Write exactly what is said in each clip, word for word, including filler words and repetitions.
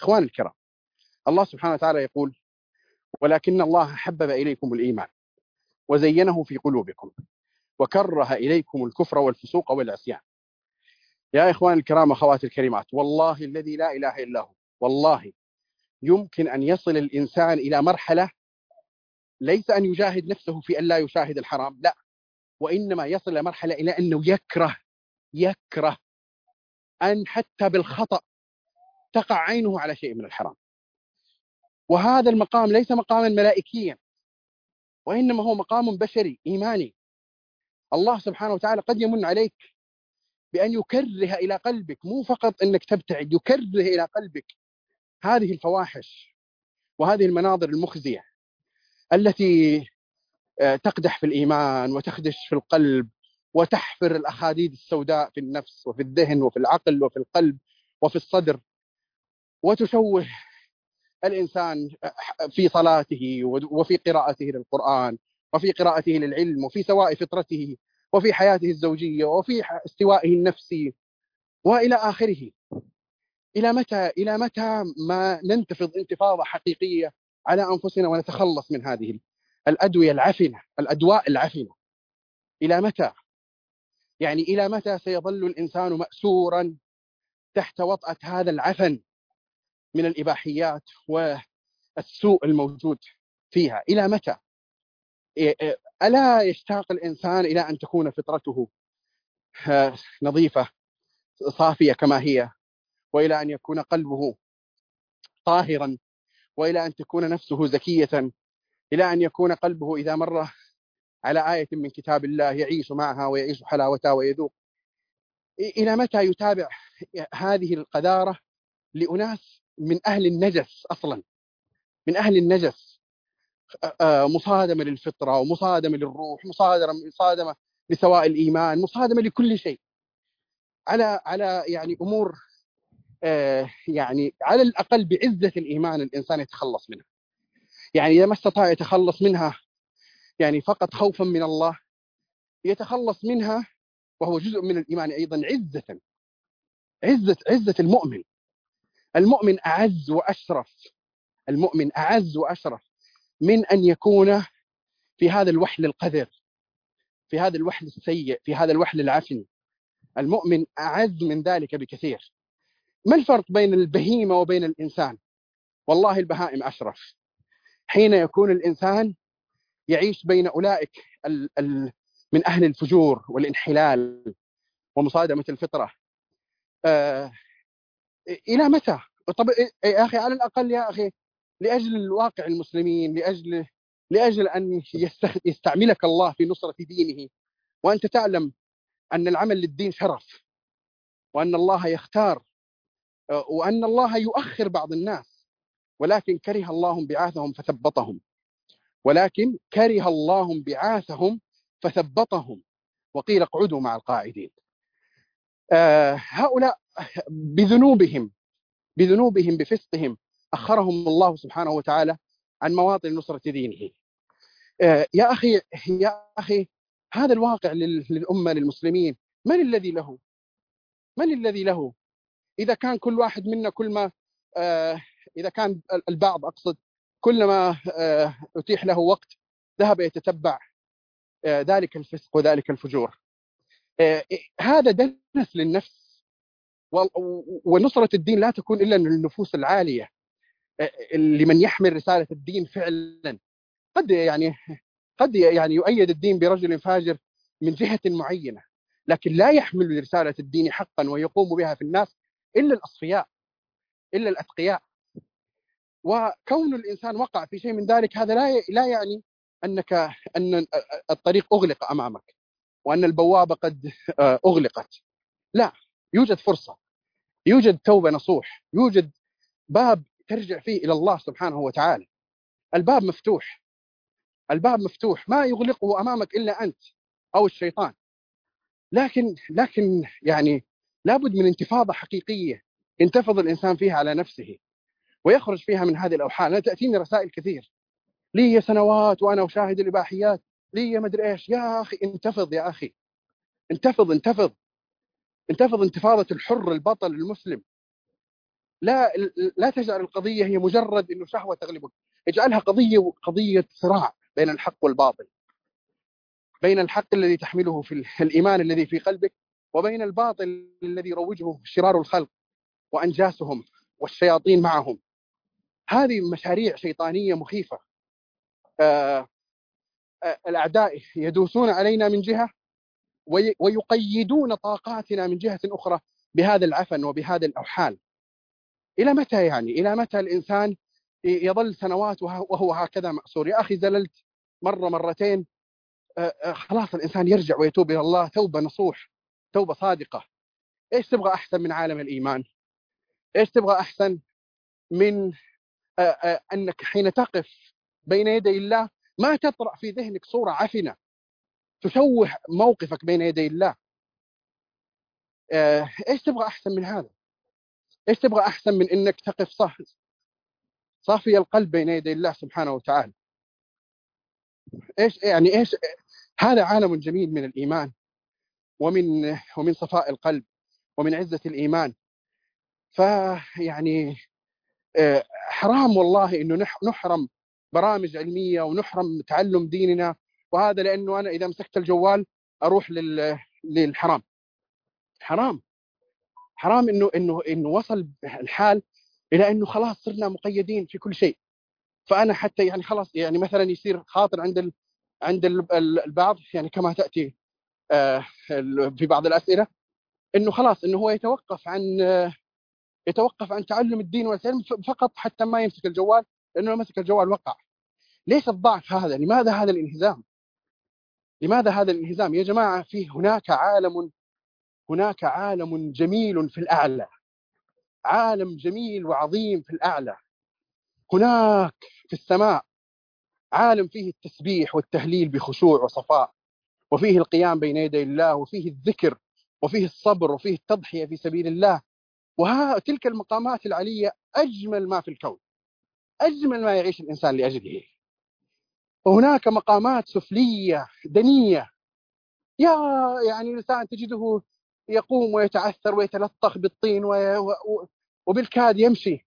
إخواني الكرام، الله سبحانه وتعالى يقول: ولكن الله حبب إليكم الإيمان وزينه في قلوبكم وكره إليكم الكفر والفسوق والعصيان. يا إخواني الكرام، أخواتي الكريمات، والله الذي لا إله إلا هو، والله يمكن أن يصل الإنسان إلى مرحلة ليس أن يجاهد نفسه في أن لا يشاهد الحرام، لا، وإنما يصل إلى مرحلة إلى أنه يكره يكره أن حتى بالخطأ تقع عينه على شيء من الحرام. وهذا المقام ليس مقاما ملائكيا، وإنما هو مقام بشري إيماني. الله سبحانه وتعالى قد يمن عليك بأن يكره إلى قلبك، مو فقط أنك تبتعد، يكره إلى قلبك هذه الفواحش وهذه المناظر المخزية التي تقدح في الإيمان وتخدش في القلب وتحفر الأخاديد السوداء في النفس وفي الذهن وفي العقل وفي القلب وفي الصدر، وتشوه الإنسان في صلاته وفي قراءته للقرآن وفي قراءته للعلم وفي سواء فطرته وفي حياته الزوجية وفي استوائه النفسي وإلى آخره. إلى متى إلى متى ما ننتفض انتفاضة حقيقية على أنفسنا ونتخلص من هذه الأدوية العفنة، الأدواء العفنة؟ إلى متى؟ يعني إلى متى سيظل الإنسان مأسورا تحت وطأة هذا العفن من الإباحيات والسوء الموجود فيها؟ إلى متى؟ ألا يشتاق الإنسان إلى أن تكون فطرته نظيفة صافية كما هي، وإلى أن يكون قلبه طاهرا، وإلى أن تكون نفسه زكية، إلى أن يكون قلبه إذا مر على آية من كتاب الله يعيش معها ويعيش حلاوتها ويذوق؟ إلى متى يتابع هذه القذارة لأناس من أهل النجس أصلا، من أهل النجس، مصادمة للفطرة ومصادمة للروح، مصادمة مصادمة لسواء الإيمان، مصادمة لكل شيء، على على يعني أمور يعني على الأقل بعزة الإيمان الإنسان يتخلص منها. يعني إذا ما استطاع يتخلص منها يعني فقط خوفا من الله، يتخلص منها وهو جزء من الإيمان أيضا عزة عزة عزة المؤمن. المؤمن أعز وأشرف، المؤمن أعز وأشرف من أن يكون في هذا الوحل القذر، في هذا الوحل السيء، في هذا الوحل العفن. المؤمن أعز من ذلك بكثير. ما الفرق بين البهيمة وبين الإنسان؟ والله البهائم أشرف. حين يكون الإنسان يعيش بين أولئك ال ال من أهل الفجور والانحلال ومصادمة الفطرة، آه إلى متى؟ طب يا أخي على الأقل يا أخي لأجل الواقع المسلمين، لأجل لأجل أن يستعملك الله في نصرة دينه، وأنت تعلم أن العمل للدين شرف، وأن الله يختار، وأن الله يؤخر بعض الناس، ولكن كره الله بعاثهم فثبطهم، ولكن كره الله بعاثهم فثبطهم وقيل اقعدوا مع القاعدين. آه هؤلاء بذنوبهم بذنوبهم بفسقهم أخرهم الله سبحانه وتعالى عن مواطن نصرة دينه. آه يا أخي يا أخي هذا الواقع للأمة للمسلمين، من الذي له؟ من الذي له؟ إذا كان كل واحد منا كل ما آه إذا كان البعض أقصد كلما آه أتيح له وقت ذهب يتتبع آه ذلك الفسق وذلك الفجور. آه هذا دنس للنفس. ونصرة الدين لا تكون إلا للنفوس العالية لمن يحمل رسالة الدين فعلا. قد يعني قد يعني يؤيد الدين برجل فاجر من جهة معينة، لكن لا يحمل رسالة الدين حقا ويقوم بها في الناس إلا الأصفياء، إلا الأتقياء. وكون الإنسان وقع في شيء من ذلك هذا لا لا يعني أنك أن الطريق أغلق أمامك وأن البوابة قد أغلقت. لا، يوجد فرصة، يوجد توبة نصوح، يوجد باب ترجع فيه إلى الله سبحانه وتعالى. الباب مفتوح، الباب مفتوح، ما يغلقه أمامك إلا أنت أو الشيطان. لكن لكن يعني لابد من انتفاضة حقيقية ينتفض الإنسان فيها على نفسه ويخرج فيها من هذه الأوحال. أنا تأتيني رسائل كثير، لي سنوات وأنا أشاهد الإباحيات، لي ما أدري إيش. يا أخي انتفض، يا أخي انتفض انتفض انتفض انتفاضة الحر البطل المسلم. لا لا تجعل القضية هي مجرد إنه شهوة تغلبك، اجعلها قضية قضية صراع بين الحق والباطل، بين الحق الذي تحمله في الإيمان الذي في قلبك، وبين الباطل الذي يروجه شرار الخلق وأنجاسهم والشياطين معهم. هذه مشاريع شيطانية مخيفة. آه آه الأعداء يدوسون علينا من جهة ويقيدون طاقاتنا من جهة أخرى بهذا العفن وبهذا الأوحال. إلى متى يعني؟ إلى متى الإنسان يظل سنوات وهو هكذا مأسور؟ يا أخي زللت مرة مرتين، خلاص الإنسان يرجع ويتوب إلى الله توبة نصوح، توبة صادقة. إيش تبغى أحسن من عالم الإيمان؟ إيش تبغى أحسن من أنك حين تقف بين يدي الله ما تطرأ في ذهنك صورة عفنة تشوه موقفك بين يدي الله؟ إيش تبغى أحسن من هذا؟ إيش تبغى أحسن من أنك تقف صح صافي القلب بين يدي الله سبحانه وتعالى؟ إيش يعني إيش؟ هذا عالم جميل من الإيمان ومن ومن صفاء القلب ومن عزة الإيمان. فيعني حرام والله إنه نحرم برامج علمية ونحرم تعلم ديننا، وهذا لأنه أنا إذا مسكت الجوال أروح للحرام. حرام حرام إنه إنه إنه وصل الحال إلى إنه خلاص صرنا مقيدين في كل شيء. فأنا حتى يعني خلاص يعني مثلا يصير خاطر عند ال... عند البعض يعني كما تأتي في بعض الأسئلة إنه خلاص إنه هو يتوقف عن يتوقف عن تعلم الدين والعلم فقط حتى ما يمسك الجوال، لأنه مسك الجوال وقع. ليش الضعف هذا؟ لماذا هذا الانهزام؟ لماذا هذا الانهزام يا جماعة؟ فيه هناك عالم هناك عالم جميل في الأعلى، عالم جميل وعظيم في الأعلى. هناك في السماء عالم فيه التسبيح والتهليل بخشوع وصفاء، وفيه القيام بين يدي الله، وفيه الذكر، وفيه الصبر، وفيه التضحية في سبيل الله. وتلك المقامات العلية أجمل ما في الكون، أجمل ما يعيش الإنسان لأجله. وهناك مقامات سفلية دنية، يا يعني الإنسان تجده يقوم ويتعثر ويتلطخ بالطين وبالكاد يمشي.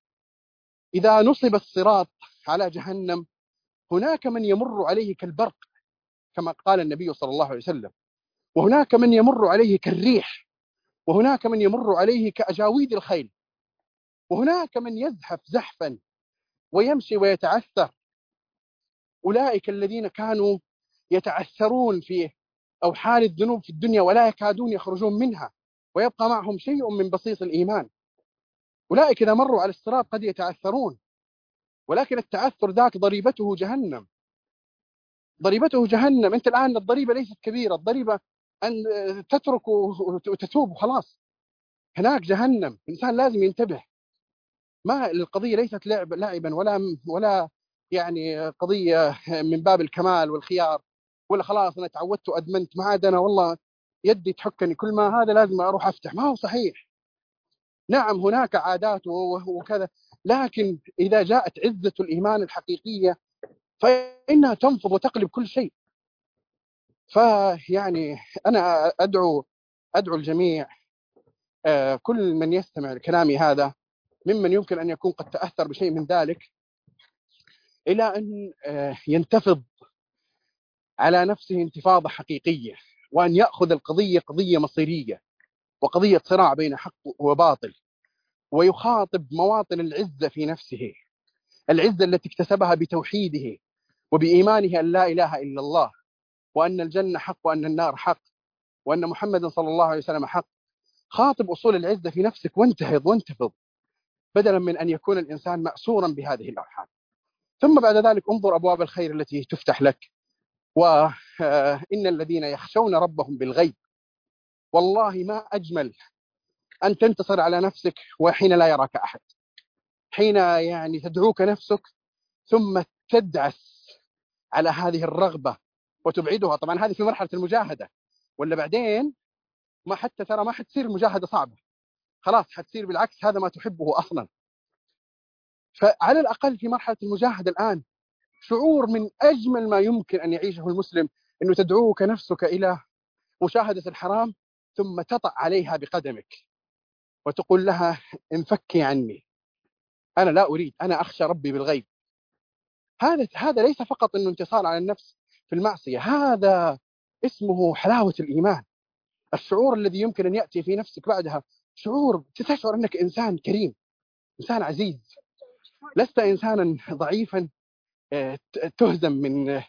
إذا نصب الصراط على جهنم هناك من يمر عليه كالبرق كما قال النبي صلى الله عليه وسلم، وهناك من يمر عليه كالريح، وهناك من يمر عليه كأجاويد الخيل، وهناك من يزحف زحفا ويمشي ويتعثر. أولئك الذين كانوا يتعثرون في أوحال الذنوب في الدنيا ولا يكادون يخرجون منها ويبقى معهم شيء من بصيص الإيمان. أولئك إذا مروا على الصراط قد يتعثرون، ولكن التعثر ذاك ضريبته جهنم، ضريبته جهنم. أنت الآن الضريبة ليست كبيرة، الضريبة أن تترك وتتوب وخلاص. هناك جهنم. الإنسان لازم ينتبه. ما القضية ليست لعب لعبا ولا ولا يعني قضية من باب الكمال والخيار، ولا خلاص أنا تعودت وأدمنت ما عاد أنا والله يدي تحكني كل ما هذا لازم أروح أفتح. ما هو صحيح. نعم هناك عادات وكذا، لكن إذا جاءت عزة الإيمان الحقيقية فإنها تنفض وتقلب كل شيء. فيعني أنا أدعو أدعو الجميع، كل من يستمع لكلامي هذا ممن يمكن أن يكون قد تأثر بشيء من ذلك، إلى أن ينتفض على نفسه انتفاضة حقيقية، وأن يأخذ القضية قضية مصيرية وقضية صراع بين حق وباطل، ويخاطب مواطن العزة في نفسه، العزة التي اكتسبها بتوحيده وبإيمانه أن لا إله إلا الله، وأن الجنة حق وأن النار حق، وأن محمد صلى الله عليه وسلم حق. خاطب أصول العزة في نفسك وانتهض وانتفض، بدلا من أن يكون الإنسان مأسورا بهذه الأوحال. ثم بعد ذلك انظر أبواب الخير التي تفتح لك. وإن الذين يخشون ربهم بالغيب، والله ما أجمل أن تنتصر على نفسك وحين لا يراك أحد، حين يعني تدعوك نفسك ثم تدعس على هذه الرغبة وتبعدها. طبعا هذه في مرحلة المجاهدة، ولا بعدين ما حتى ترى ما حتصير المجاهدة صعبة، خلاص حتصير بالعكس هذا ما تحبه أصلا. فعلى الأقل في مرحلة المجاهدة الآن شعور من أجمل ما يمكن أن يعيشه المسلم أنه تدعوك نفسك إلى مشاهدة الحرام ثم تطأ عليها بقدمك. وتقول لها انفكي عني، أنا لا أريد، أنا أخشى ربي بالغيب. هذا هذا ليس فقط أنه انتصار على النفس في المعصية، هذا اسمه حلاوة الإيمان. الشعور الذي يمكن أن يأتي في نفسك بعدها شعور تشعر أنك إنسان كريم، إنسان عزيز، لست إنسانا ضعيفا تهزم من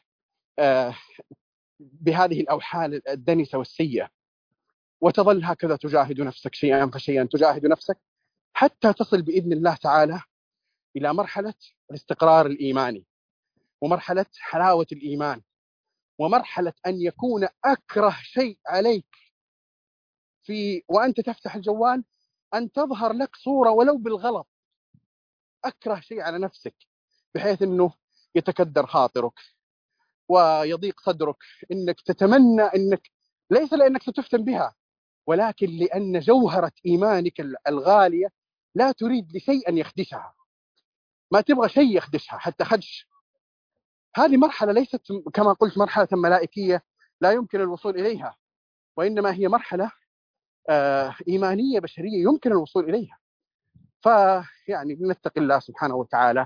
بهذه الأوحال الدنسة والسيئة، وتظل هكذا تجاهد نفسك شيئا فشيئا، تجاهد نفسك حتى تصل بإذن الله تعالى إلى مرحلة الاستقرار الإيماني، ومرحلة حلاوة الإيمان، ومرحلة أن يكون أكره شيء عليك في وأنت تفتح الجوال أن تظهر لك صورة ولو بالغلط أكره شيء على نفسك، بحيث أنه يتكدر خاطرك ويضيق صدرك، إنك تتمنى إنك ليس لأنك ستفتن بها، ولكن لأن جوهرة إيمانك الغالية لا تريد لشيء أن يخدشها، ما تبغى شيء يخدشها حتى خدش. هذه مرحلة ليست كما قلت مرحلة ملائكية لا يمكن الوصول إليها، وإنما هي مرحلة آه إيمانية بشرية يمكن الوصول إليها. فيعني نتقي الله سبحانه وتعالى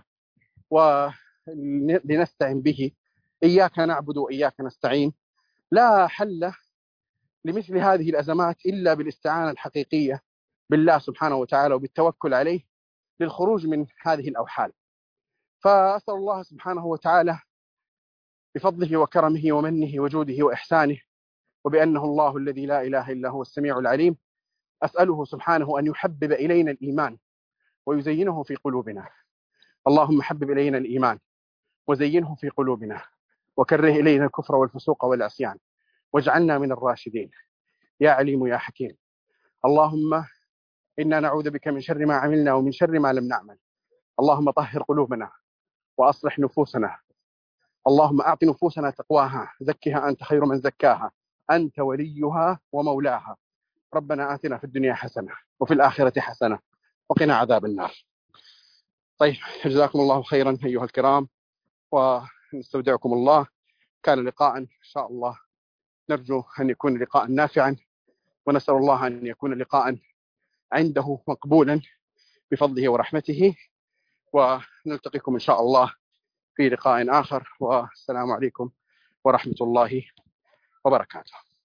ولنستعين به، إياك نعبد وإياك نستعين. لا حل لمثل هذه الأزمات إلا بالاستعانة الحقيقية بالله سبحانه وتعالى وبالتوكل عليه للخروج من هذه الأوحال. فأسأل الله سبحانه وتعالى بفضله وكرمه ومنه وجوده وإحسانه، وبأنه الله الذي لا إله إلا هو السميع العليم، أسأله سبحانه أن يحبب إلينا الإيمان ويزينه في قلوبنا. اللهم حبب إلينا الإيمان وزينه في قلوبنا، وكره إلينا الكفر والفسوق والعصيان، واجعلنا من الراشدين يا عليم يا حكيم. اللهم إنا نعوذ بك من شر ما عملنا ومن شر ما لم نعمل. اللهم طهر قلوبنا وأصلح نفوسنا. اللهم أعط نفوسنا تقواها، زكها أنت خير من زكاها، أنت وليها ومولاها. ربنا آتنا في الدنيا حسنة وفي الآخرة حسنة وقنا عذاب النار. طيب، جزاكم الله خيرا أيها الكرام، ونستودعكم الله. كان لقاء إن شاء الله نرجو أن يكون لقاء نافعا، ونسأل الله أن يكون لقاء عنده مقبولا بفضله ورحمته، ونلتقيكم إن شاء الله في لقاء آخر، والسلام عليكم ورحمة الله وبركاته.